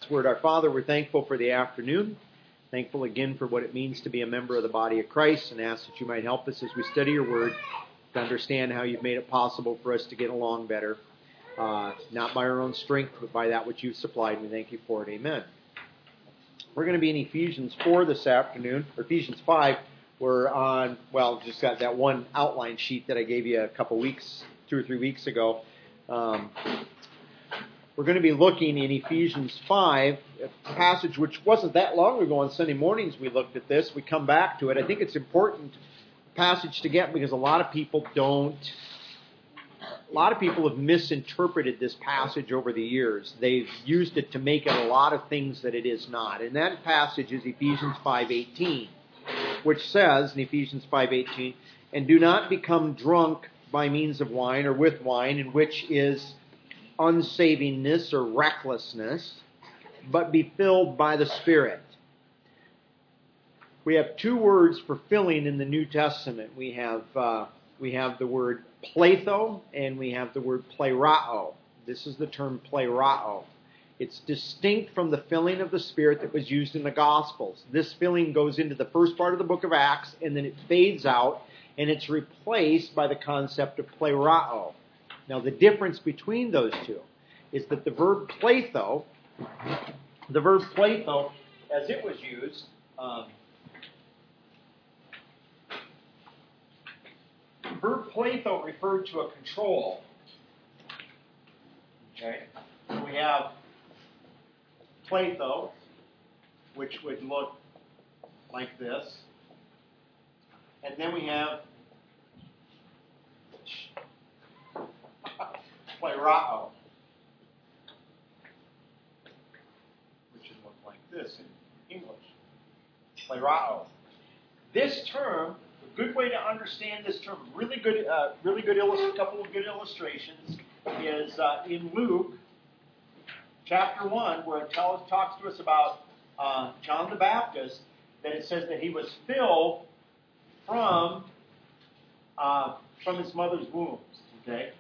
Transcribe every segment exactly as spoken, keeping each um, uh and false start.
Word, our Father, we're thankful for the afternoon. Thankful again for what it means to be a member of the body of Christ, and ask that you might help us as we study your Word to understand how you've made it possible for us to get along better, uh, not by our own strength, but by that which you've supplied. We thank you for it. Amen. We're going to be in Ephesians four this afternoon, or Ephesians five. We're on, well, just got that one outline sheet that I gave you a couple weeks, two or three weeks ago. Um, We're going to be looking in Ephesians five, a passage which wasn't that long ago. On Sunday mornings we looked at this. We come back to it. I think it's an important passage to get because a lot of people don't, a lot of people have misinterpreted this passage over the years. They've used it to make it a lot of things that it is not. And that passage is Ephesians five eighteen, which says in Ephesians five eighteen, "And do not become drunk by means of wine or with wine, in which is unsavingness or recklessness, but be filled by the Spirit." We have two words for filling in the New Testament. We have uh, we have the word pletho and we have the word plerao. This is the term plerao. It's distinct from the filling of the Spirit that was used in the Gospels. This filling goes into the first part of the book of Acts, and then it fades out, and it's replaced by the concept of plerao. Now, the difference between those two is that the verb pletho, the verb pletho, as it was used, um, the verb pletho referred to a control. Okay, so we have pletho, which would look like this, and then we have plerao, which would look like this in English. Plerao. This term, a good way to understand this term, really good, uh, really good, illust- couple of good illustrations, is uh, in Luke chapter one, where it tells, talks to us about uh, John the Baptist. That it says that he was filled from uh, from his mother's womb. Okay.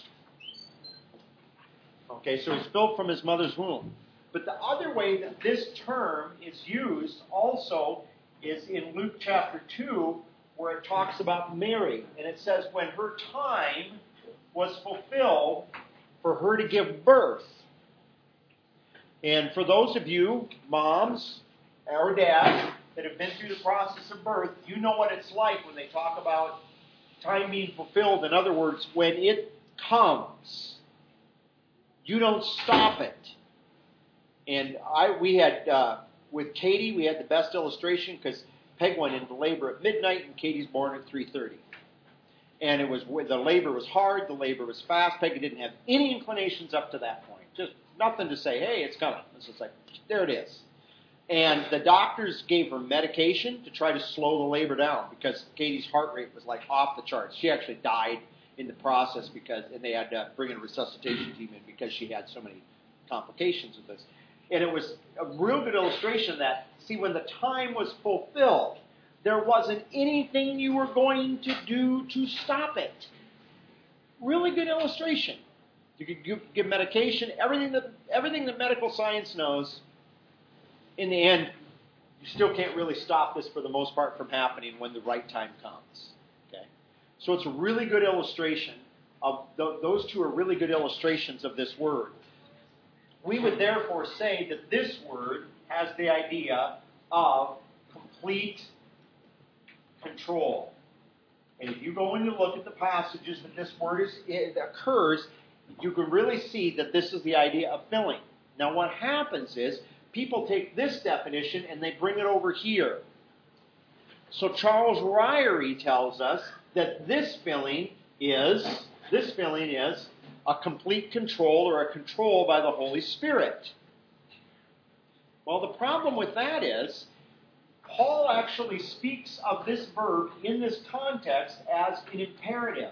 Okay, so he's filled from his mother's womb. But the other way that this term is used also is in Luke chapter two, where it talks about Mary. And it says when her time was fulfilled for her to give birth. And for those of you, moms or dads, that have been through the process of birth, you know what it's like when they talk about time being fulfilled. In other words, when it comes, you don't stop it. And I, we had, uh, with Katie, we had the best illustration because Peg went into labor at midnight and Katie's born at three thirty. And it was the labor was hard, the labor was fast. Peggy didn't have any inclinations up to that point. Just nothing to say, hey, it's coming. It's just like, there it is. And the doctors gave her medication to try to slow the labor down because Katie's heart rate was like off the charts. She actually died in the process because, and they had to bring in a resuscitation team in because she had so many complications with this. And it was a real good illustration that, see, when the time was fulfilled, there wasn't anything you were going to do to stop it. Really good illustration. You could give, give medication, everything that everything that medical science knows. In the end, you still can't really stop this for the most part from happening when the right time comes. Okay. So it's a really good illustration of, th- those two are really good illustrations of this word. We would therefore say that this word has the idea of complete control. And if you go and you look at the passages that this word is, it occurs, you can really see that this is the idea of filling. Now what happens is, people take this definition and they bring it over here. So Charles Ryrie tells us that this filling is, this filling is a complete control or a control by the Holy Spirit. Well, the problem with that is, Paul actually speaks of this verb in this context as an imperative.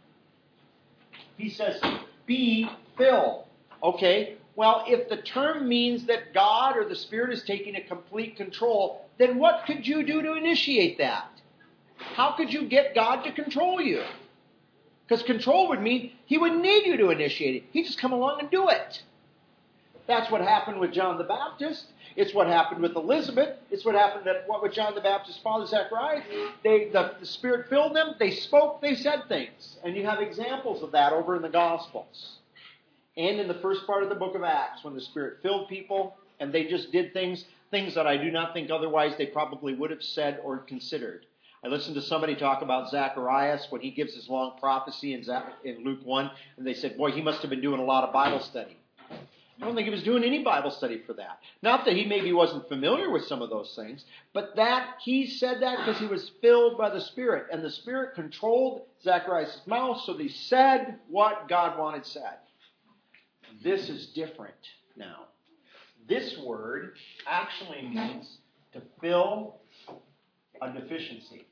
He says, be filled. Okay, well, if the term means that God or the Spirit is taking a complete control, then what could you do to initiate that? How could you get God to control you? Because control would mean He would need you to initiate it. He'd just come along and do it. That's what happened with John the Baptist. It's what happened with Elizabeth. It's what happened at, what with John the Baptist's father, Zacharias. They, the, the Spirit filled them. They spoke. They said things. And you have examples of that over in the Gospels. And in the first part of the book of Acts, when the Spirit filled people and they just did things, things that I do not think otherwise they probably would have said or considered. I listened to somebody talk about Zacharias when he gives his long prophecy in, Zach, in Luke one, and they said, boy, he must have been doing a lot of Bible study. I don't think he was doing any Bible study for that. Not that he maybe wasn't familiar with some of those things, but that he said that because he was filled by the Spirit, and the Spirit controlled Zacharias' mouth, so they said what God wanted said. This is different now. This word actually means to fill a deficiency.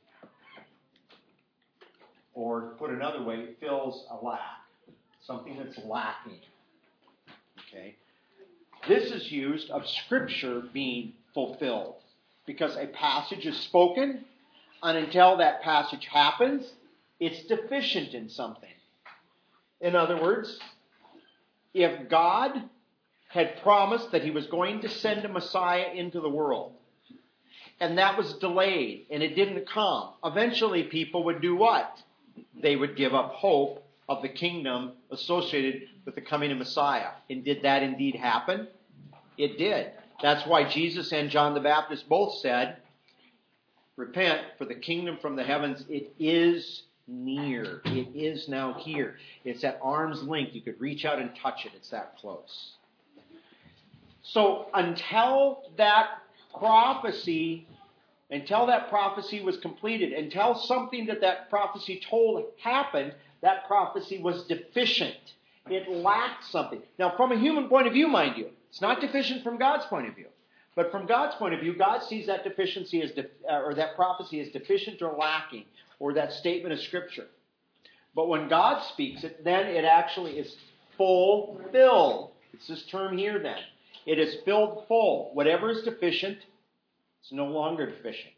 Or put another way, fills a lack. Something that's lacking. Okay? This is used of Scripture being fulfilled. Because a passage is spoken, and until that passage happens, it's deficient in something. In other words, if God had promised that He was going to send a Messiah into the world, and that was delayed, and it didn't come, eventually people would do what? They would give up hope of the kingdom associated with the coming of Messiah. And did that indeed happen? It did. That's why Jesus and John the Baptist both said, repent, for the kingdom from the heavens, it is near. It is now here. It's at arm's length. You could reach out and touch it. It's that close. So until that prophecy Until that prophecy was completed, until something that that prophecy told happened, that prophecy was deficient. It lacked something. Now, from a human point of view, mind you, it's not deficient from God's point of view. But from God's point of view, God sees that deficiency as, de- or that prophecy as deficient or lacking, or that statement of Scripture. But when God speaks it, then it actually is fulfilled. It's this term here then. It is filled full. Whatever is deficient, it's no longer deficient.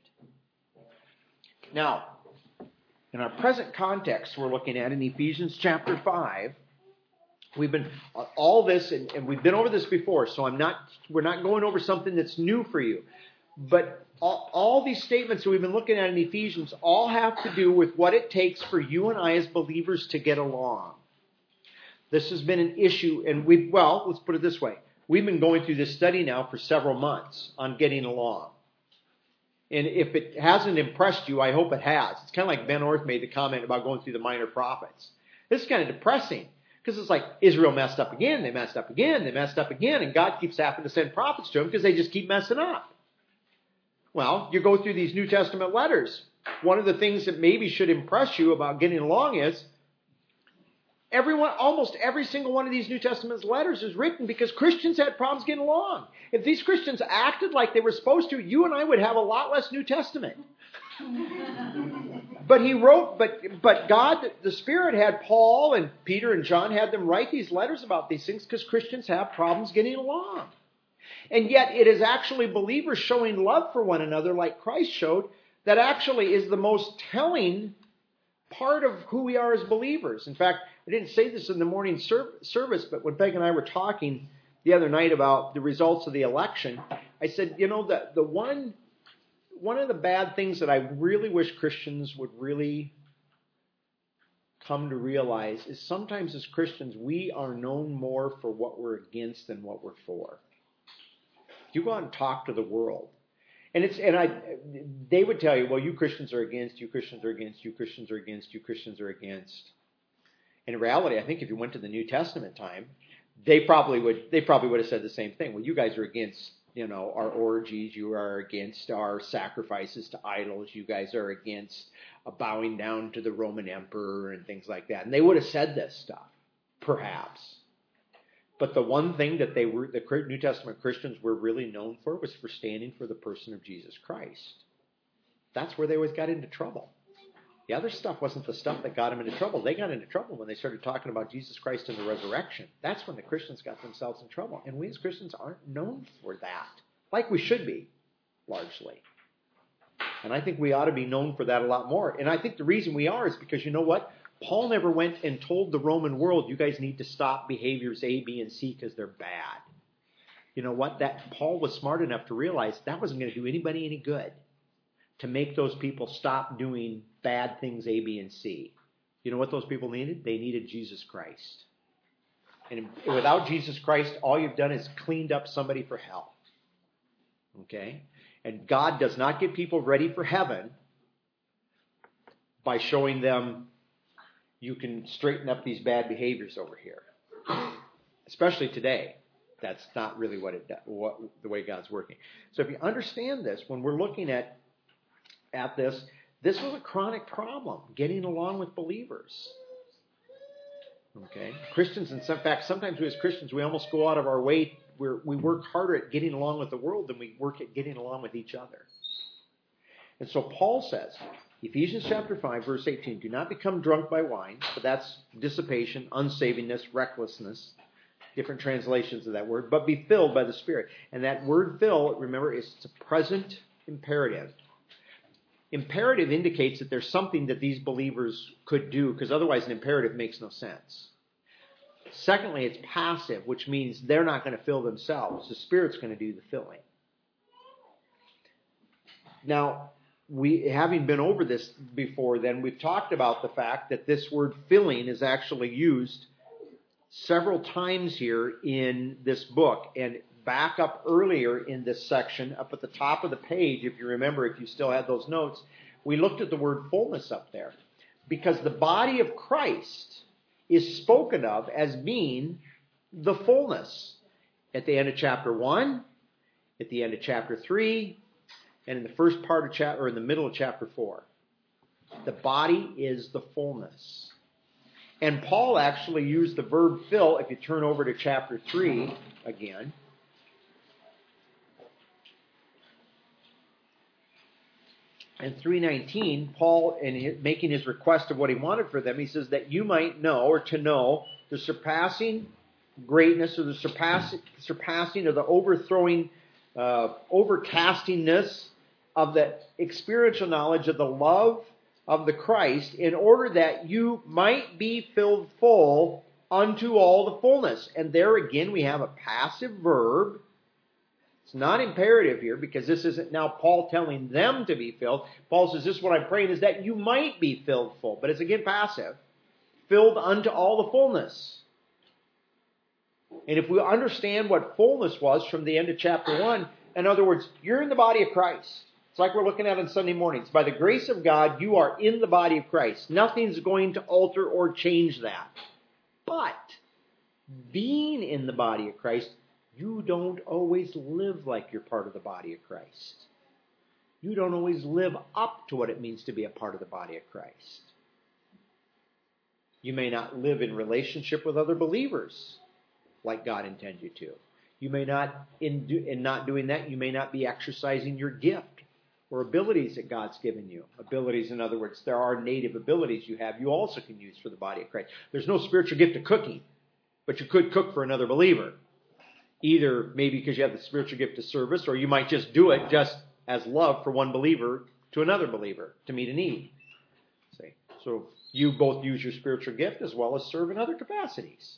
Now, in our present context we're looking at in Ephesians chapter five, we've been all this, and, and we've been over this before, so I'm not we're not going over something that's new for you. But all, all these statements that we've been looking at in Ephesians all have to do with what it takes for you and I as believers to get along. This has been an issue, and we well, let's put it this way. We've been going through this study now for several months on getting along. And if it hasn't impressed you, I hope it has. It's kind of like Ben Orth made the comment about going through the minor prophets. This is kind of depressing because it's like Israel messed up again, they messed up again, they messed up again, and God keeps having to send prophets to them because they just keep messing up. Well, you go through these New Testament letters. One of the things that maybe should impress you about getting along is Everyone, almost every single one of these New Testament letters is written because Christians had problems getting along. If these Christians acted like they were supposed to, you and I would have a lot less New Testament. But he wrote, but but God, the Spirit had Paul and Peter and John had them write these letters about these things because Christians have problems getting along. And yet it is actually believers showing love for one another like Christ showed that actually is the most telling part of who we are as believers. In fact, I didn't say this in the morning service, but when Peg and I were talking the other night about the results of the election, I said, you know, the, the one, one of the bad things that I really wish Christians would really come to realize is sometimes as Christians, we are known more for what we're against than what we're for. You go out and talk to the world. And it's and I they would tell you, well, you Christians are against, you Christians are against, you Christians are against, you Christians are against. In reality, I think if you went to the New Testament time, they probably would they probably would have said the same thing. Well, you guys are against, you know, our orgies, you are against our sacrifices to idols, you guys are against bowing down to the Roman emperor and things like that. And they would have said this stuff, perhaps. But the one thing that they were, the New Testament Christians were really known for was for standing for the person of Jesus Christ. That's where they always got into trouble. The other stuff wasn't the stuff that got them into trouble. They got into trouble when they started talking about Jesus Christ and the resurrection. That's when the Christians got themselves in trouble. And we as Christians aren't known for that, like we should be, largely. And I think we ought to be known for that a lot more. And I think the reason we are is because, you know what? Paul never went and told the Roman world, you guys need to stop behaviors A, B, and C because they're bad. You know what? That Paul was smart enough to realize that wasn't going to do anybody any good to make those people stop doing bad things A, B, and C. You know what those people needed? They needed Jesus Christ. And without Jesus Christ, all you've done is cleaned up somebody for hell. Okay? And God does not get people ready for heaven by showing them you can straighten up these bad behaviors over here. Especially today. That's not really what it what the way God's working. So if you understand this, when we're looking at at this, this was a chronic problem, getting along with believers. Okay? Christians, in some fact, sometimes we as Christians, we almost go out of our way. We're, we work harder at getting along with the world than we work at getting along with each other. And so Paul says, Ephesians chapter five, verse eighteen, do not become drunk by wine, but that's dissipation, unsavingness, recklessness. Different translations of that word, but be filled by the Spirit. And that word fill, remember, is a present imperative. Imperative indicates that there's something that these believers could do, because otherwise an imperative makes no sense. Secondly, it's passive, which means they're not going to fill themselves. The Spirit's going to do the filling. Now, we, having been over this before then, we've talked about the fact that this word filling is actually used several times here in this book. And back up earlier in this section, up at the top of the page, if you remember, if you still had those notes, we looked at the word fullness up there. Because the body of Christ is spoken of as being the fullness. At the end of chapter one, at the end of chapter three, and in the first part of chapter, or in the middle of chapter four. The body is the fullness. And Paul actually used the verb fill, if you turn over to chapter three again. In three nineteen, Paul, in making his request of what he wanted for them, he says that you might know, or to know, the surpassing greatness, or the surpassing, surpassing or the overthrowing, uh, overcastingness of the experiential knowledge of the love of the Christ, in order that you might be filled full unto all the fullness. And there again we have a passive verb. It's not imperative here, because this isn't now Paul telling them to be filled. Paul says, this is what I'm praying, is that you might be filled full. But it's again passive. Filled unto all the fullness. And if we understand what fullness was from the end of chapter one, in other words, you're in the body of Christ. It's like we're looking at on Sunday mornings. By the grace of God, you are in the body of Christ. Nothing's going to alter or change that. But being in the body of Christ, you don't always live like you're part of the body of Christ. You don't always live up to what it means to be a part of the body of Christ. You may not live in relationship with other believers like God intends you to. You may not, in, do, in not doing that, you may not be exercising your gift or abilities that God's given you. Abilities, in other words, there are native abilities you have you also can use for the body of Christ. There's no spiritual gift of cooking, but you could cook for another believer. Either maybe because you have the spiritual gift of service, or you might just do it just as love for one believer to another believer to meet a need. See? So you both use your spiritual gift as well as serve in other capacities.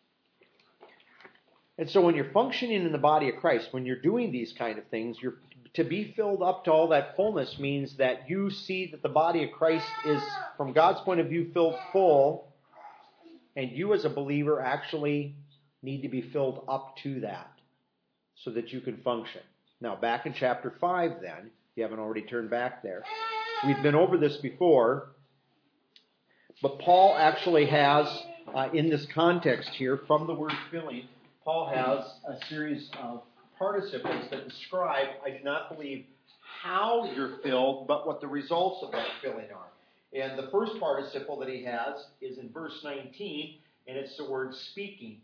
And so when you're functioning in the body of Christ, when you're doing these kind of things, you're to be filled up to all that fullness means that you see that the body of Christ is, from God's point of view, filled full, and you as a believer actually need to be filled up to that so that you can function. Now, back in chapter five then, if you haven't already turned back there, we've been over this before, but Paul actually has, uh, in this context here, from the word filling, Paul has a series of participles that describe, I do not believe how you're filled, but what the results of that filling are. And the first participle that he has is in verse nineteen, and it's the word speaking.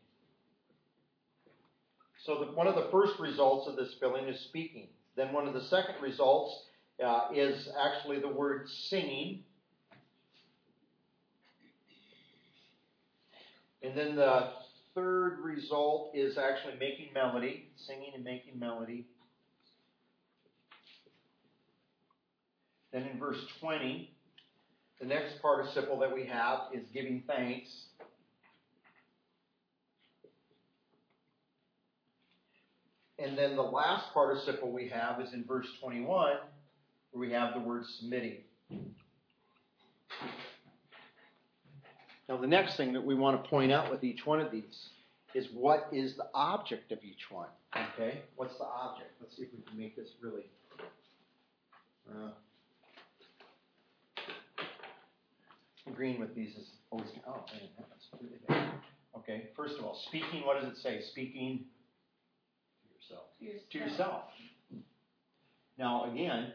So the, one of the first results of this filling is speaking. Then one of the second results uh, is actually the word singing. And then the third result is actually making melody, singing and making melody. Then in verse twenty, the next participle that we have is giving thanks. and then the last participle we have is in verse twenty-one, where we have the word submitting. Now, the next thing that we want to point out with each one of these is what is the object of each one. Okay? What's the object? Let's see if we can make this really... Uh, green with these is always... Oh, man, that's really bad. Okay, first of all, speaking, what does it say? Speaking to yourself. To yourself. To yourself. Now, again,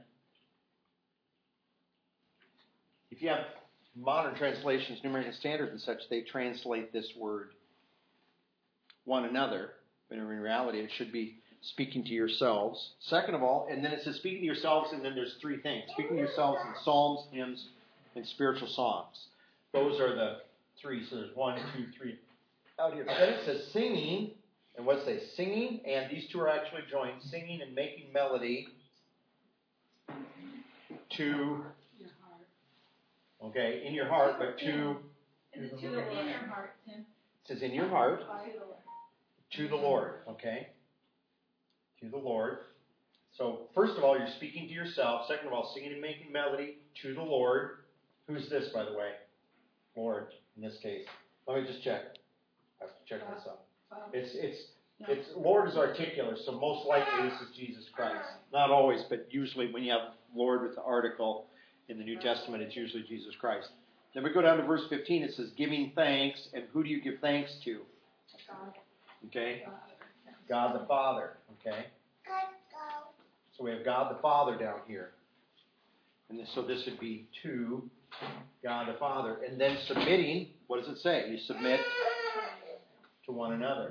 if you have modern translations, New American Standard and such, they translate this word one another, but in reality it should be speaking to yourselves. Second of all, and then it says speaking to yourselves, and then there's three things. Speaking to yourselves in psalms, hymns, and spiritual songs. Those are the three, so there's one, two, three out here. Then it says singing, and what's it say? Singing, and these two are actually joined, singing and making melody to... Your heart. Okay, in your heart, but to... Is it to the in your heart, Tim? It says in your heart, To the Lord. to the Lord, okay? To the Lord. So, first of all, you're speaking to yourself. Second of all, singing and making melody to the Lord. Who's this, by the way? Lord, in this case. Let me just check. I have to check this out. It's, it's, it's, Lord is articular, so most likely this is Jesus Christ. Not always, but usually when you have Lord with the article in the New Testament, it's usually Jesus Christ. Then we go down to verse fifteen. It says, giving thanks. And who do you give thanks to? God. Okay? God the Father. Okay? So we have God the Father down here. And this, so this would be to God the Father. And then submitting, what does it say? You submit to one another.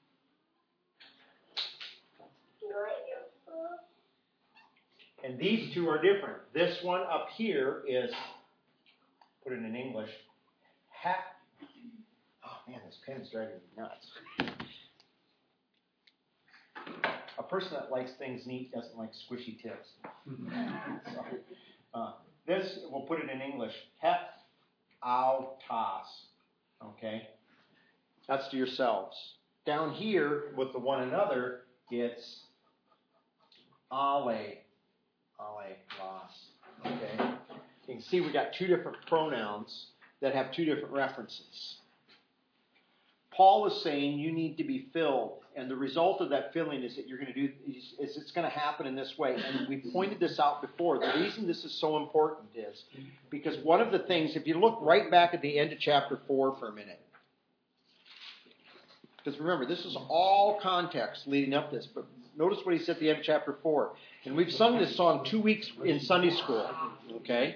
And these two are different. This one up here is, put it in English, ha. Oh man, this pen's driving me nuts. A person that likes things neat doesn't like squishy tips. Sorry. Uh, this, we'll put it in English, hep autos. Okay? That's to yourselves. Down here, with the one another, it's ale. Ale los. Okay? You can see we got two different pronouns that have two different references. Paul is saying you need to be filled, and the result of that filling is that you're going to do is, is it's going to happen in this way. And we pointed this out before. The reason this is so important is because one of the things, if you look right back at the end of chapter four for a minute, because remember, this is all context leading up to this, but notice what he said at the end of chapter four. And we've sung this song two weeks in Sunday school, okay?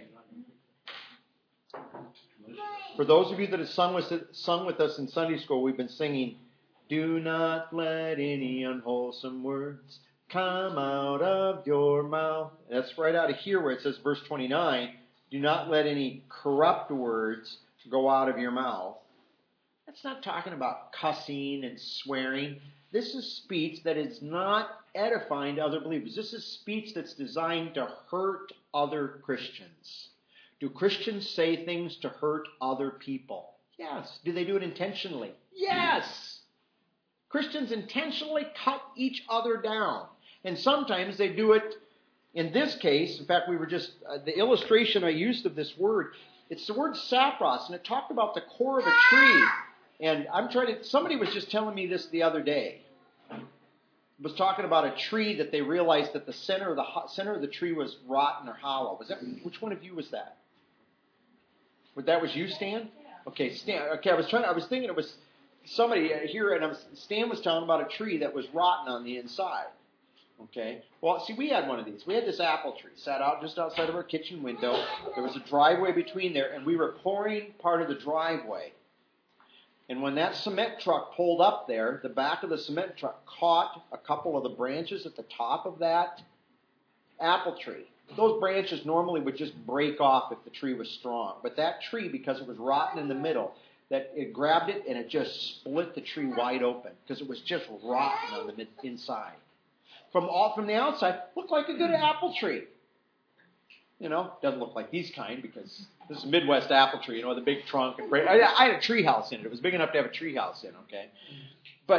For those of you that have sung with, sung with us in Sunday school, we've been singing, do not let any unwholesome words come out of your mouth. That's right out of here where it says, verse twenty-nine, do not let any corrupt words go out of your mouth. That's not talking about cussing and swearing. This is speech that is not edifying to other believers. This is speech that's designed to hurt other Christians. Do Christians say things to hurt other people? Yes. Do they do it intentionally? Yes. Christians intentionally cut each other down. And sometimes they do it, in this case, in fact, we were just, uh, the illustration I used of this word, it's the word sapros, and it talked about the core of a tree. And I'm trying to, somebody was just telling me this the other day. It was talking about a tree that they realized that the center of the center of the tree was rotten or hollow. Was that, which one of you was that? What, that was you, Stan? Okay, Stan. Okay, I was trying. I was thinking it was somebody here, and I was, Stan was telling about a tree that was rotten on the inside. Okay. Well, see, we had one of these. We had this apple tree sat out just outside of our kitchen window. There was a driveway between there, and we were pouring part of the driveway. And when that cement truck pulled up there, the back of the cement truck caught a couple of the branches at the top of that apple tree. Those branches normally would just break off if the tree was strong. But that tree, because it was rotten in the middle, that it grabbed it and it just split the tree wide open because it was just rotten on the inside. From all from the outside, looked like a good apple tree. You know, doesn't look like these kind because this is a Midwest apple tree, you know, with a big trunk. And I, I had a tree house in it. It was big enough to have a tree house in, okay? But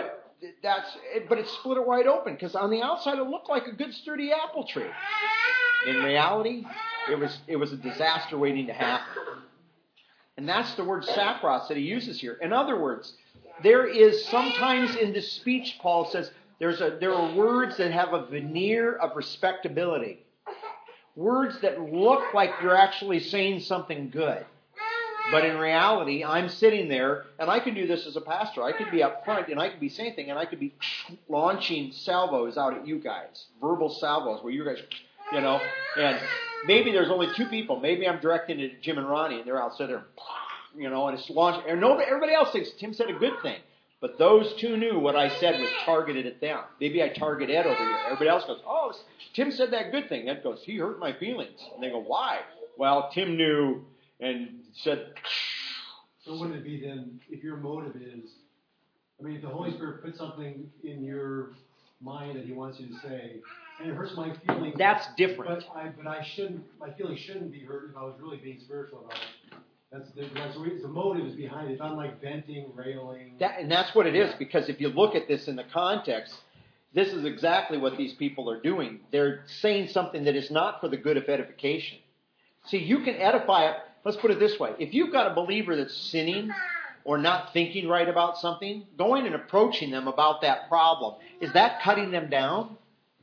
that's, but it split it wide open because on the outside it looked like a good sturdy apple tree. In reality, it was it was a disaster waiting to happen. And that's the word sapros that he uses here. In other words, there is sometimes in this speech, Paul says, there's a there are words that have a veneer of respectability. Words that look like you're actually saying something good. But in reality, I'm sitting there, and I could do this as a pastor. I could be up front, and I could be saying things, and I could be launching salvos out at you guys. Verbal salvos, where you guys, you know, and maybe there's only two people. Maybe I'm directing it at Jim and Ronnie, and they're outside there, you know, and it's launched. And nobody, everybody else thinks Tim said a good thing. But those two knew what I said was targeted at them. Maybe I target Ed over here. Everybody else goes, oh, Tim said that good thing. Ed goes, he hurt my feelings. And they go, why? Well, Tim knew and said. So wouldn't it be then, if your motive is, I mean, if the Holy Spirit puts something in your mind that he wants you to say, and it hurts my feelings. That's different. But I, but I shouldn't, my feelings shouldn't be hurt if I was really being spiritual about it. That's the, that's the, the motive is behind it. If I'm like venting, railing. That, and that's what it is, because if you look at this in the context, this is exactly what these people are doing. They're saying something that is not for the good of edification. See, you can edify it. Let's put it this way. If you've got a believer that's sinning or not thinking right about something, going and approaching them about that problem, is that cutting them down?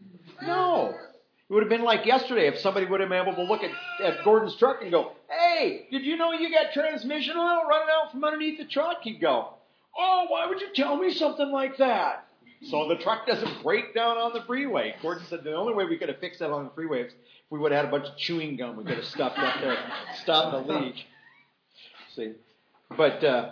No. It would have been like yesterday if somebody would have been able to look at, at Gordon's truck and go, hey, did you know you got transmission oil running out from underneath the truck? He'd go, oh, why would you tell me something like that? So the truck doesn't break down on the freeway. Gordon said the only way we could have fixed that on the freeway is if we would have had a bunch of chewing gum we could have stuffed up there, stopped the leak. See, but uh,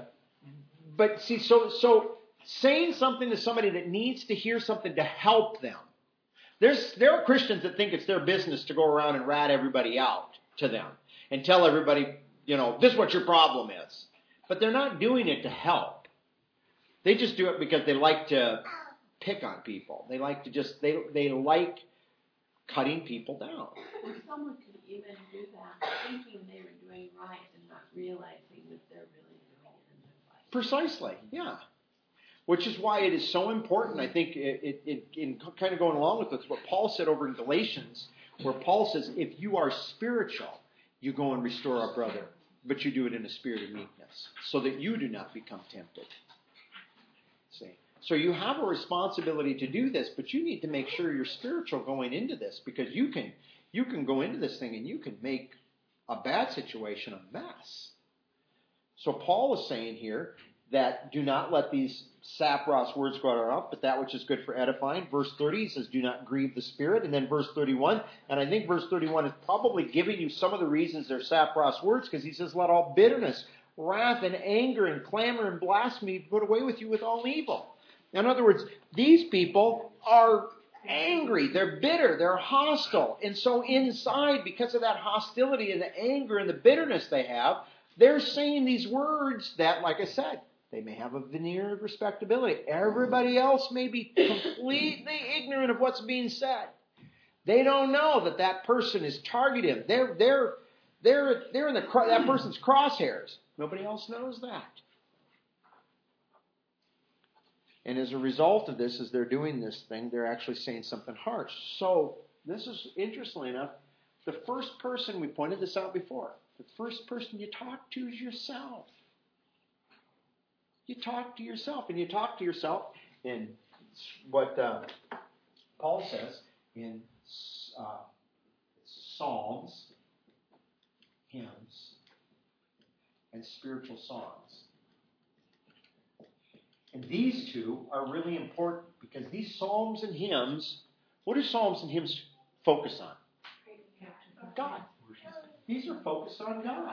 but see, so so saying something to somebody that needs to hear something to help them. There's there are Christians that think it's their business to go around and rat everybody out to them and tell everybody, you know, this is what your problem is. But they're not doing it to help. They just do it because they like to pick on people. They like to just, they they like cutting people down. Well, someone could even do that thinking they were doing right and not realizing that they're really doing it in their life. Precisely, yeah. Which is why it is so important, I think, it, it, it, in kind of going along with this, what Paul said over in Galatians, where Paul says, if you are spiritual, you go and restore our brother, but you do it in a spirit of meekness, so that you do not become tempted. See? So you have a responsibility to do this, but you need to make sure you're spiritual going into this, because you can you can go into this thing and you can make a bad situation a mess. So Paul is saying here that do not let these sapros words go out of our mouth, but that which is good for edifying. Verse thirty, he says, do not grieve the Spirit. And then verse thirty-one, and I think verse thirty-one is probably giving you some of the reasons they're sapros words, because he says, let all bitterness, wrath, and anger, and clamor, and blasphemy be put away with you with all evil. In other words, these people are angry, they're bitter, they're hostile. And so inside, because of that hostility and the anger and the bitterness they have, they're saying these words that, like I said, they may have a veneer of respectability. Everybody else may be completely ignorant of what's being said. They don't know that that person is targeted. They're they're they're they're in the that person's crosshairs. Nobody else knows that. And as a result of this, as they're doing this thing, they're actually saying something harsh. So this is, interestingly enough, the first person, we pointed this out before, the first person you talk to is yourself. You talk to yourself, and you talk to yourself in what uh, Paul says in uh, psalms, hymns, and spiritual songs. And these two are really important because these psalms and hymns, what do psalms and hymns focus on? God. These are focused on God.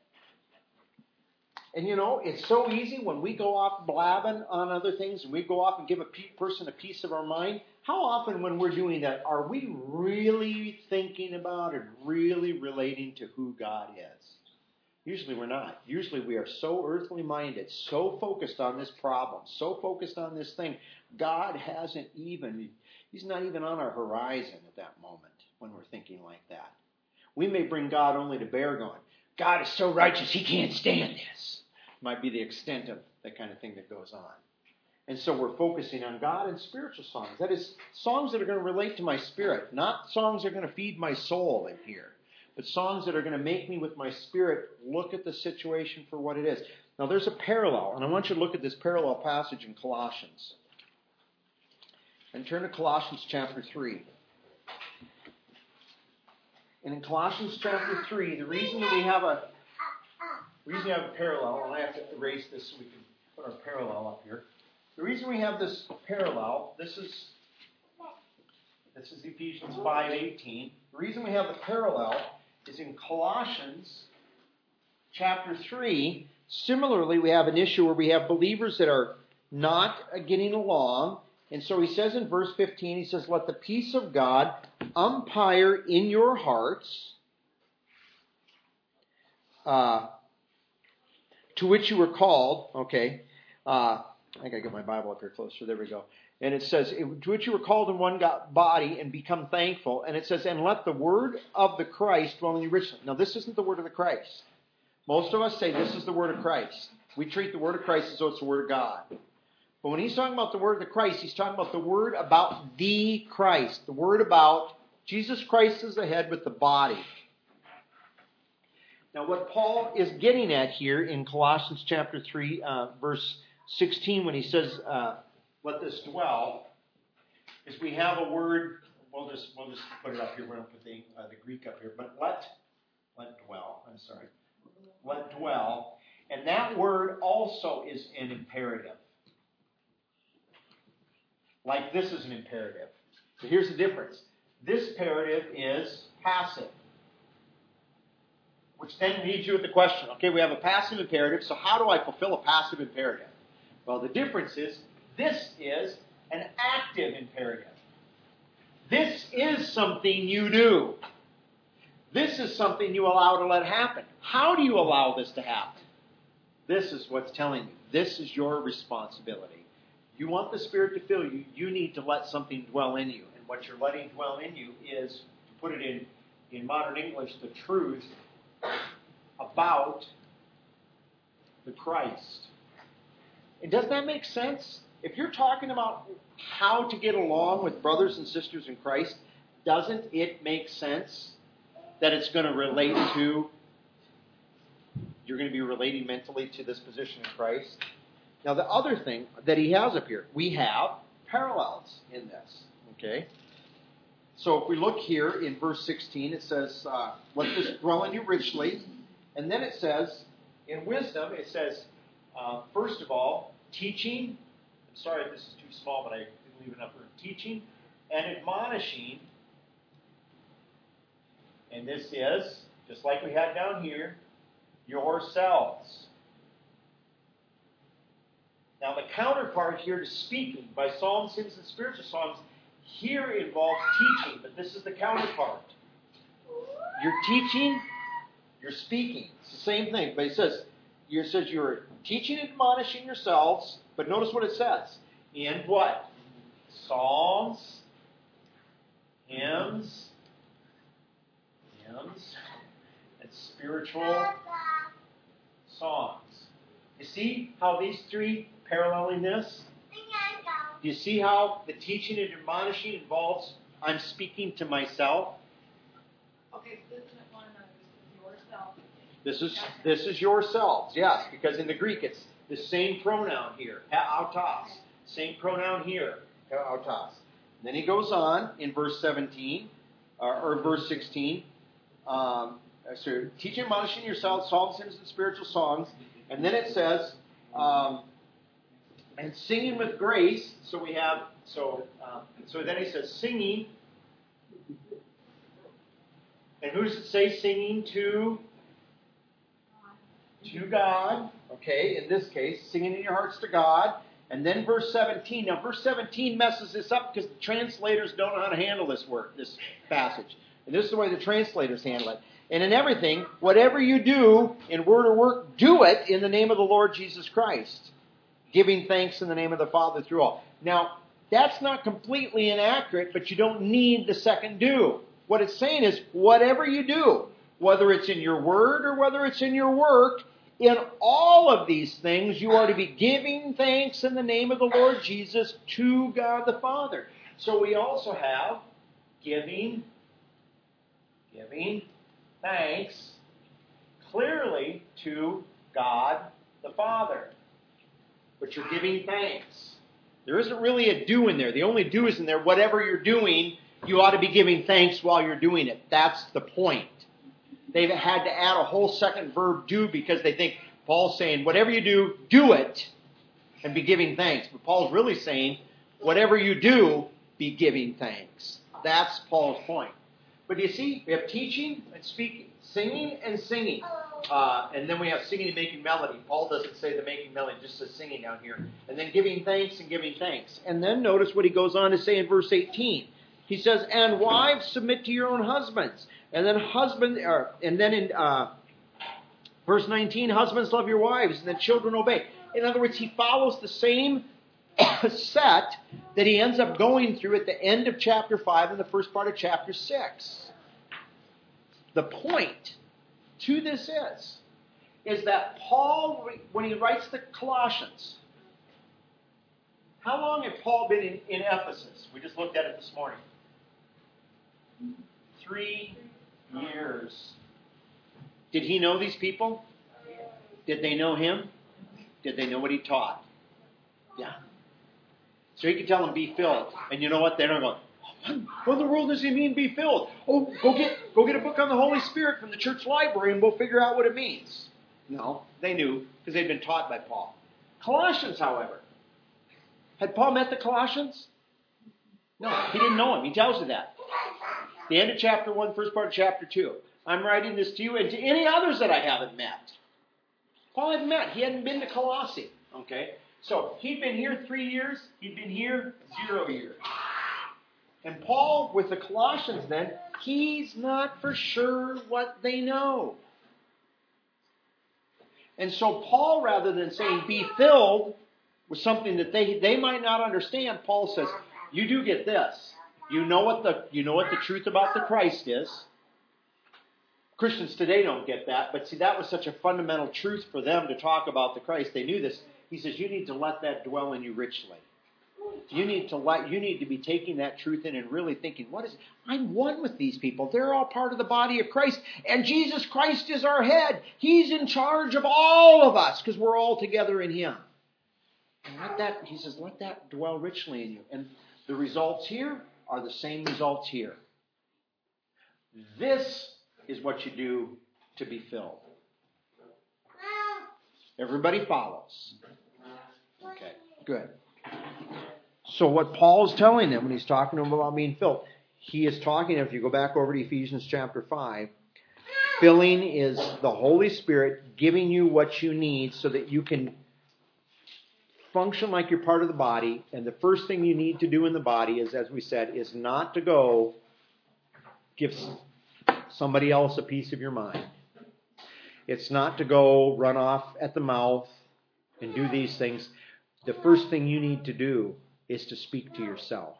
And you know, it's so easy when we go off blabbing on other things and we go off and give a person a piece of our mind. How often when we're doing that are we really thinking about and really relating to who God is? Usually we're not. Usually we are so earthly minded, so focused on this problem, so focused on this thing. God hasn't even, He's not even on our horizon at that moment when we're thinking like that. We may bring God only to bear going, God is so righteous, He can't stand this. Might be the extent of that kind of thing that goes on. And so we're focusing on God and spiritual songs. That is, songs that are going to relate to my spirit. Not songs that are going to feed my soul in here. But songs that are going to make me with my spirit look at the situation for what it is. Now there's a parallel. And I want you to look at this parallel passage in Colossians. And turn to Colossians chapter three. And in Colossians chapter three, the reason that we have a the reason we have a parallel, and I have to erase this so we can put our parallel up here. The reason we have this parallel, this is this is Ephesians five eighteen. The reason we have the parallel is in Colossians chapter three. Similarly, we have an issue where we have believers that are not getting along. And so he says in verse fifteen, he says, let the peace of God umpire in your hearts, uh, to which you were called. Okay. Uh, I gotta get my Bible up here closer. There we go. And it says, to which you were called in one body, and become thankful. And it says, and let the word of the Christ dwell in you richly. Now, this isn't the word of the Christ. Most of us say this is the word of Christ. We treat the word of Christ as though it's the word of God. But when he's talking about the word of the Christ, he's talking about the word about the Christ. The word about Jesus Christ is the head with the body. Now what Paul is getting at here in Colossians chapter three, uh, verse sixteen, when he says, uh, let this dwell, is we have a word, we'll just, we'll just put it up here, we're going to put the, uh, the Greek up here, but let, let dwell, I'm sorry, let dwell, and that word also is an imperative. Like this is an imperative. So here's the difference. This imperative is passive. Which then leads you with the question, okay, we have a passive imperative, so how do I fulfill a passive imperative? Well, the difference is, this is an active imperative. This is something you do. This is something you allow to let happen. How do you allow this to happen? This is what's telling you. This is your responsibility. You want the Spirit to fill you, you need to let something dwell in you. And what you're letting dwell in you is, to put it in, in modern English, the truth about the Christ. And does that make sense? If you're talking about how to get along with brothers and sisters in Christ, doesn't it make sense that it's going to relate to, you're going to be relating mentally to this position in Christ? Now, the other thing that he has up here, we have parallels in this, okay? So if we look here in verse sixteen, it says, uh, let this dwell in you richly. And then it says, in wisdom, it says, uh, first of all, teaching. I'm sorry if this is too small, but I didn't leave enough room. Teaching and admonishing. And this is, just like we had down here, yourselves. Now, the counterpart here to speaking by psalms, hymns, and spiritual songs here involves teaching, but this is the counterpart. You're teaching, you're speaking. It's the same thing, but it says, it says you're teaching and admonishing yourselves, but notice what it says. In what? Psalms, hymns, hymns, and spiritual songs. You see how these three paralleling this? Do you see how the teaching and admonishing involves I'm speaking to myself? Okay, so this isn't one another, this is yourself. This is this is yourselves, yes, because in the Greek it's the same pronoun here, autos. Same pronoun here, autos. And then he goes on in verse seventeen, or, or verse sixteen. Um, so teach and admonishing yourselves, psalms, hymns, and spiritual songs. And then it says, um, and singing with grace. So we have, so uh, so then he says singing. And who does it say singing to? To God. Okay, in this case, singing in your hearts to God. And then verse seventeen. Now, verse seventeen messes this up because the translators don't know how to handle this word, this passage. And this is the way the translators handle it. And in everything, whatever you do in word or work, do it in the name of the Lord Jesus Christ, giving thanks in the name of the Father through all. Now, that's not completely inaccurate, but you don't need the second do. What it's saying is, whatever you do, whether it's in your word or whether it's in your work, in all of these things, you are to be giving thanks in the name of the Lord Jesus to God the Father. So we also have giving, giving thanks clearly to God the Father. But you're giving thanks. There isn't really a do in there. The only do is in there. Whatever you're doing, you ought to be giving thanks while you're doing it. That's the point. They've had to add a whole second verb, do, because they think Paul's saying, whatever you do, do it and be giving thanks. But Paul's really saying, whatever you do, be giving thanks. That's Paul's point. But you see, we have teaching and speaking, singing and singing. Uh, and then we have singing and making melody. Paul doesn't say the making melody, just says singing down here. And then giving thanks and giving thanks. And then notice what he goes on to say in verse eighteen. He says, and wives, submit to your own husbands. And then husband, or, and then in uh, verse nineteen, husbands, love your wives, and then children, obey. In other words, he follows the same set that he ends up going through at the end of chapter five and the first part of chapter six. The point to this is, is that Paul, when he writes the Colossians, how long had Paul been in, in Ephesus? We just looked at it this morning. Three years. Did he know these people? Did they know him? Did they know what he taught? Yeah. So he could tell them, be filled. And you know what? They're not going, oh, what in the world does he mean, be filled? Oh, go get go get a book on the Holy Spirit from the church library and we'll figure out what it means. No, they knew because they'd been taught by Paul. Colossians, however. Had Paul met the Colossians? No, he didn't know him. He tells you that. The end of chapter one, first part of chapter two. I'm writing this to you and to any others that I haven't met. Paul hadn't met. He hadn't been to Colossae. Okay? So, he'd been here three years. He'd been here zero years. And Paul, with the Colossians then, he's not for sure what they know. And so Paul, rather than saying be filled with something that they, they might not understand, Paul says, you do get this. You know what the you know what the truth about the Christ is. Christians today don't get that, but see, that was such a fundamental truth for them to talk about the Christ. They knew this. He says, you need to let that dwell in you richly. You need to let you need to be taking that truth in and really thinking, what is it? I'm one with these people. They're all part of the body of Christ, and Jesus Christ is our head. He's in charge of all of us because we're all together in Him. And let that, he says, let that dwell richly in you. And the results here are the same results here. This is what you do to be filled. Everybody follows. Okay, good. So what Paul's telling them when he's talking to them about being filled, he is talking, if you go back over to Ephesians chapter five, filling is the Holy Spirit giving you what you need so that you can function like you're part of the body. And the first thing you need to do in the body is, as we said, is not to go give somebody else a piece of your mind. It's not to go run off at the mouth and do these things. The first thing you need to do is to speak to yourself.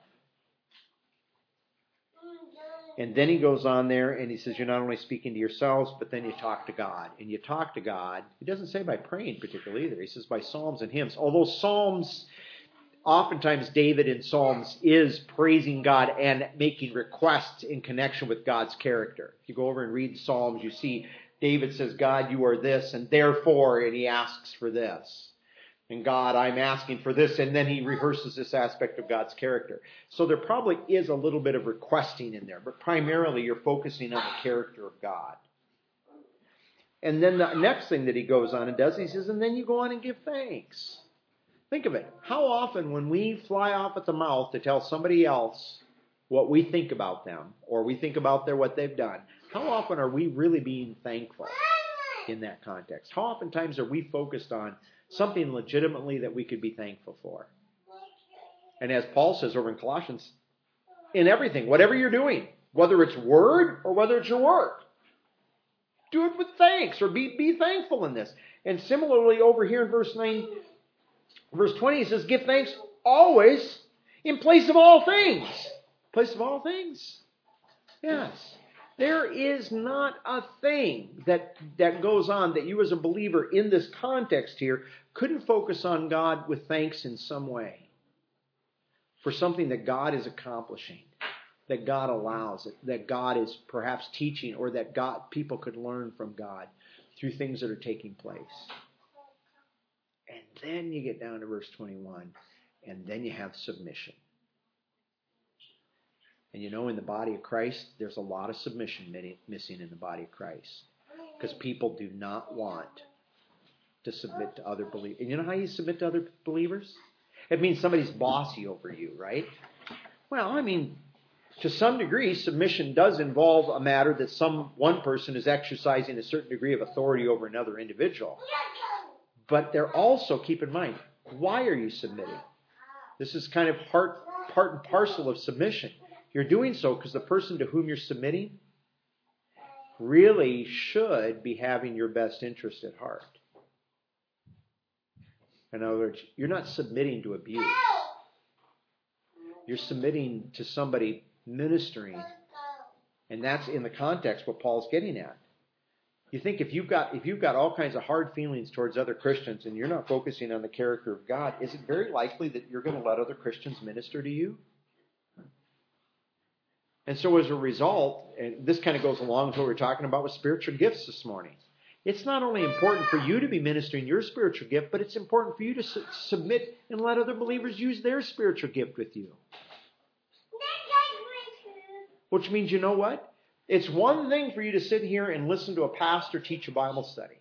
And then he goes on there and he says, you're not only speaking to yourselves, but then you talk to God. And you talk to God. He doesn't say by praying particularly either. He says by psalms and hymns. Although psalms, oftentimes David in psalms is praising God and making requests in connection with God's character. If you go over and read psalms, you see David says, God, you are this, and therefore, and he asks for this. And God, I'm asking for this, and then he rehearses this aspect of God's character. So there probably is a little bit of requesting in there, but primarily you're focusing on the character of God. And then the next thing that he goes on and does, he says, and then you go on and give thanks. Think of it. How often when we fly off at the mouth to tell somebody else what we think about them, or we think about their what they've done, how often are we really being thankful in that context? How oftentimes are we focused on something legitimately that we could be thankful for? And as Paul says over in Colossians, in everything, whatever you're doing, whether it's word or whether it's your work, do it with thanks or be, be thankful in this. And similarly over here in verse nine, verse twenty, he says, give thanks always in place of all things. Place of all things. Yes. There is not a thing that, that goes on that you as a believer in this context here couldn't focus on God with thanks in some way for something that God is accomplishing, that God allows, it, that God is perhaps teaching, or that God people could learn from God through things that are taking place. And then you get down to verse twenty-one, and then you have submission. And you know, in the body of Christ, there's a lot of submission missing in the body of Christ. Because people do not want to submit to other believers. And you know how you submit to other believers? It means somebody's bossy over you, right? Well, I mean, to some degree, submission does involve a matter that some one person is exercising a certain degree of authority over another individual. But they're also, keep in mind, why are you submitting? This is kind of part, part and parcel of submission. You're doing so because the person to whom you're submitting really should be having your best interest at heart. In other words, you're not submitting to abuse. You're submitting to somebody ministering. And that's in the context what Paul's getting at. You think if you've got if you've got all kinds of hard feelings towards other Christians and you're not focusing on the character of God, is it very likely that you're going to let other Christians minister to you? And so as a result, and this kind of goes along with what we were talking about with spiritual gifts this morning. It's not only important for you to be ministering your spiritual gift, but it's important for you to su- submit and let other believers use their spiritual gift with you. Which means, you know what? It's one thing for you to sit here and listen to a pastor teach a Bible study.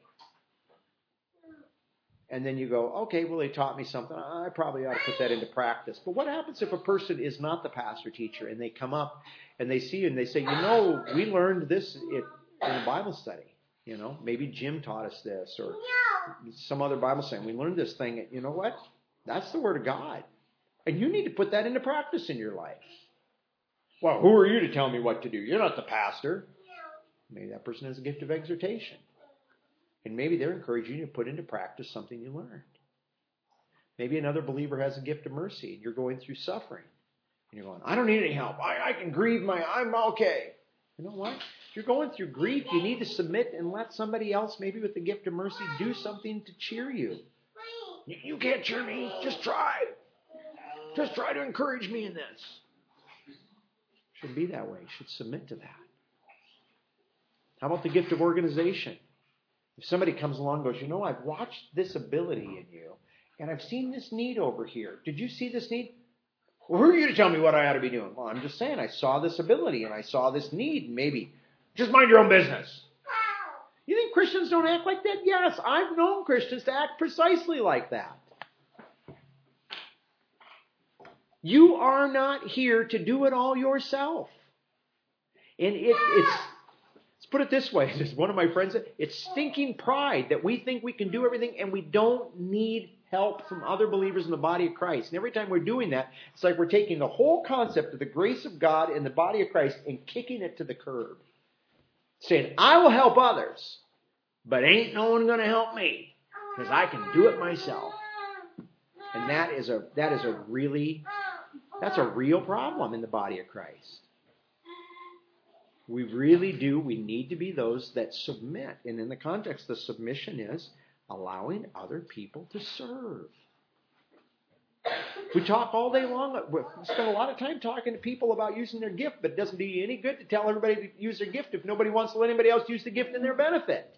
And then you go, okay, well, they taught me something. I probably ought to put that into practice. But what happens if a person is not the pastor teacher and they come up and they see you and they say, you know, we learned this in a Bible study. You know, maybe Jim taught us this or some other Bible study. We learned this thing. You know what? That's the Word of God. And you need to put that into practice in your life. Well, who are you to tell me what to do? You're not the pastor. Maybe that person has a gift of exhortation. And maybe they're encouraging you to put into practice something you learned. Maybe another believer has a gift of mercy and you're going through suffering. And you're going, I don't need any help. I, I can grieve my, I'm okay. You know what? If you're going through grief, you need to submit and let somebody else, maybe with the gift of mercy, do something to cheer you. You, you can't cheer me. Just try. Just try to encourage me in this. Shouldn't be that way. You should submit to that. How about the gift of organization? If somebody comes along and goes, you know, I've watched this ability in you, and I've seen this need over here. Did you see this need? Well, who are you to tell me what I ought to be doing? Well, I'm just saying I saw this ability, and I saw this need. Maybe just mind your own business. You think Christians don't act like that? Yes, I've known Christians to act precisely like that. You are not here to do it all yourself. And it, it's... Let's put it this way. As one of my friends said, it's stinking pride that we think we can do everything and we don't need help from other believers in the body of Christ. And every time we're doing that, it's like we're taking the whole concept of the grace of God in the body of Christ and kicking it to the curb. Saying, I will help others, but ain't no one going to help me because I can do it myself. And that is a that is a really, that's a real problem in the body of Christ. We really do. We need to be those that submit. And in the context, the submission is allowing other people to serve. We talk all day long. We spend a lot of time talking to people about using their gift, but it doesn't do you any good to tell everybody to use their gift if nobody wants to let anybody else use the gift in their benefit.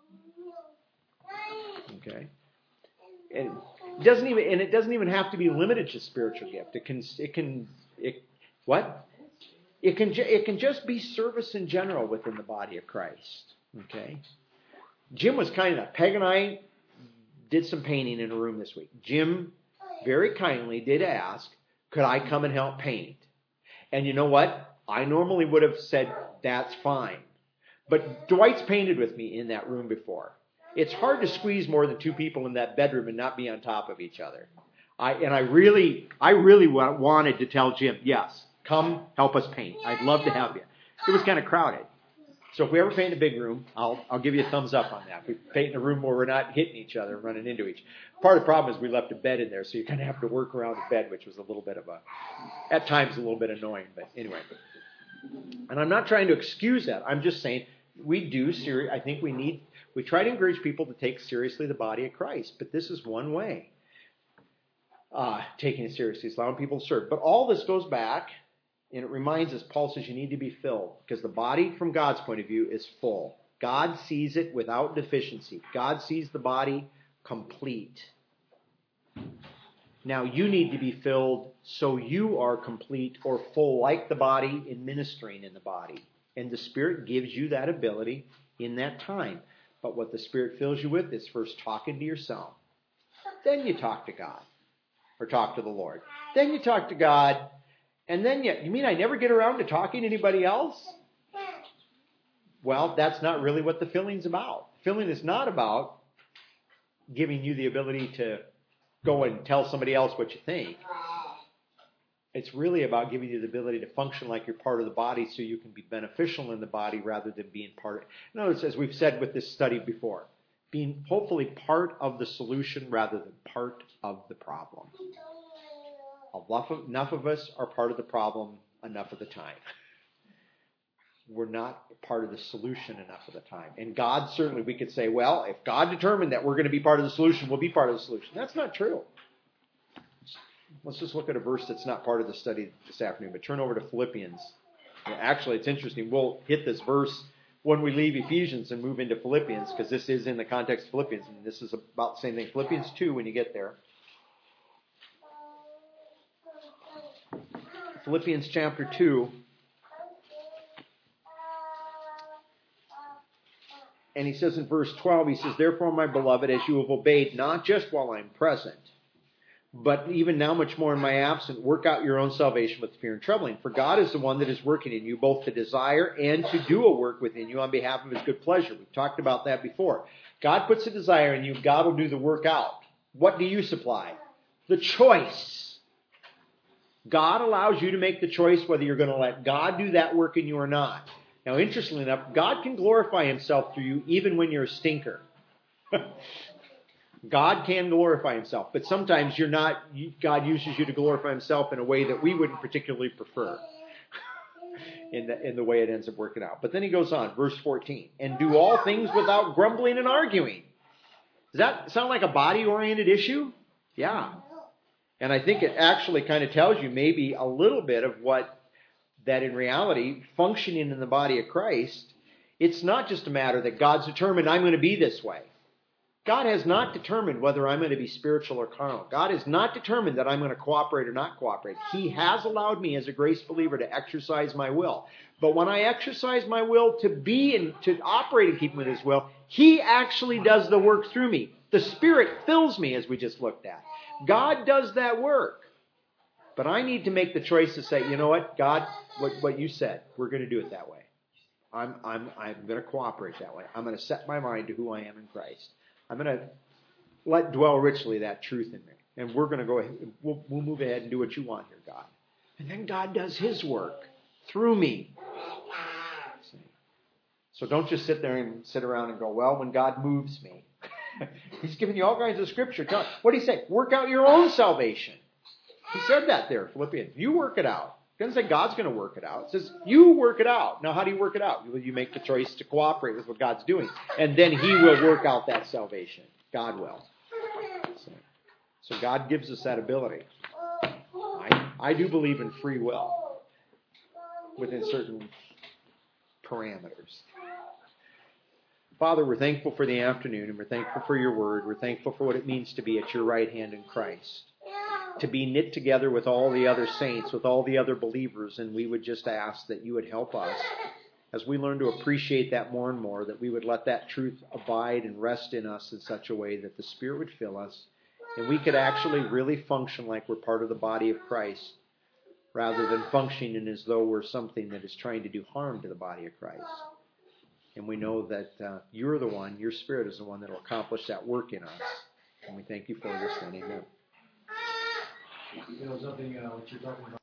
Okay? And it doesn't even, and it doesn't even have to be limited to spiritual gift. It can, it can, it, what? It can it can just be service in general within the body of Christ. Okay? Jim was kind enough. Peg and I did some painting in a room this week. Jim very kindly did ask, could I come and help paint? And you know what? I normally would have said, that's fine. But Dwight's painted with me in that room before. It's hard to squeeze more than two people in that bedroom and not be on top of each other. I and I really, I really wanted to tell Jim, yes, come help us paint. I'd love to have you. It was kind of crowded. So if we ever paint a big room, I'll I'll give you a thumbs up on that. We paint in a room where we're not hitting each other, running into each. Part of the problem is we left a bed in there, so you kind of have to work around the bed, which was a little bit of a, at times a little bit annoying. But anyway, And I'm not trying to excuse that. I'm just saying we do seri- I think we need, we try to encourage people to take seriously the body of Christ. But this is one way. Uh, taking it seriously, it's allowing people to serve. But all this goes back, and it reminds us, Paul says you need to be filled. Because the body, from God's point of view, is full. God sees it without deficiency. God sees the body complete. Now you need to be filled so you are complete or full like the body in ministering in the body. And the Spirit gives you that ability in that time. But what the Spirit fills you with is first talking to yourself. Then you talk to God. Or talk to the Lord. Then you talk to God. And then you, you mean I never get around to talking to anybody else? Well, that's not really what the filling's about. Filling is not about giving you the ability to go and tell somebody else what you think. It's really about giving you the ability to function like you're part of the body so you can be beneficial in the body rather than being part of it. Notice, as we've said with this study before, being hopefully part of the solution rather than part of the problem. Enough of, enough of us are part of the problem enough of the time. We're not part of the solution enough of the time. And God, certainly, we could say, well, if God determined that we're going to be part of the solution, we'll be part of the solution. That's not true. Let's just look at a verse that's not part of the study this afternoon, but turn over to Philippians. Actually, it's interesting. We'll hit this verse when we leave Ephesians and move into Philippians, because this is in the context of Philippians, and this is about the same thing. Philippians two, when you get there. Philippians chapter two. And he says in verse twelve, he says, therefore, my beloved, as you have obeyed, not just while I'm present, but even now much more in my absence, work out your own salvation with fear and trembling. For God is the one that is working in you, both to desire and to do a work within you on behalf of his good pleasure. We've talked about that before. God puts a desire in you. God will do the work out. What do you supply? The choice. God allows you to make the choice whether you're going to let God do that work in you or not. Now, interestingly enough, God can glorify himself through you even when you're a stinker. God can glorify himself, but sometimes you're not. God uses you to glorify himself in a way that we wouldn't particularly prefer in the, in the way it ends up working out. But then he goes on, verse fourteen, and do all things without grumbling and arguing. Does that sound like a body-oriented issue? Yeah. And I think it actually kind of tells you maybe a little bit of what that in reality, functioning in the body of Christ, it's not just a matter that God's determined I'm going to be this way. God has not determined whether I'm going to be spiritual or carnal. God has not determined that I'm going to cooperate or not cooperate. He has allowed me as a grace believer to exercise my will. But when I exercise my will to be and to operate in keeping with his will, he actually does the work through me. The Spirit fills me, as we just looked at. God does that work. But I need to make the choice to say, you know what, God, what, what you said, we're going to do it that way. I'm, I'm, I'm going to cooperate that way. I'm going to set my mind to who I am in Christ. I'm going to let dwell richly that truth in me. And we're going to go ahead, we'll, we'll move ahead and do what you want here, God. And then God does his work through me. So don't just sit there and sit around and go, well, when God moves me. He's giving you all kinds of scripture. What did he say? Work out your own salvation. He said that there, Philippians. You work it out. It doesn't say God's going to work it out. It says you work it out. Now, how do you work it out? You make the choice to cooperate with what God's doing. And then he will work out that salvation. God will. So, so God gives us that ability. I, I do believe in free will within certain parameters. Father, we're thankful for the afternoon, and we're thankful for your word. We're thankful for what it means to be at your right hand in Christ. To be knit together with all the other saints, with all the other believers, and we would just ask that you would help us as we learn to appreciate that more and more, that we would let that truth abide and rest in us in such a way that the Spirit would fill us, and we could actually really function like we're part of the body of Christ, rather than functioning as though we're something that is trying to do harm to the body of Christ. And we know that uh, you're the one, your Spirit is the one that will accomplish that work in us. And we thank you for this, then. Amen. You know something, uh, what you're talking about.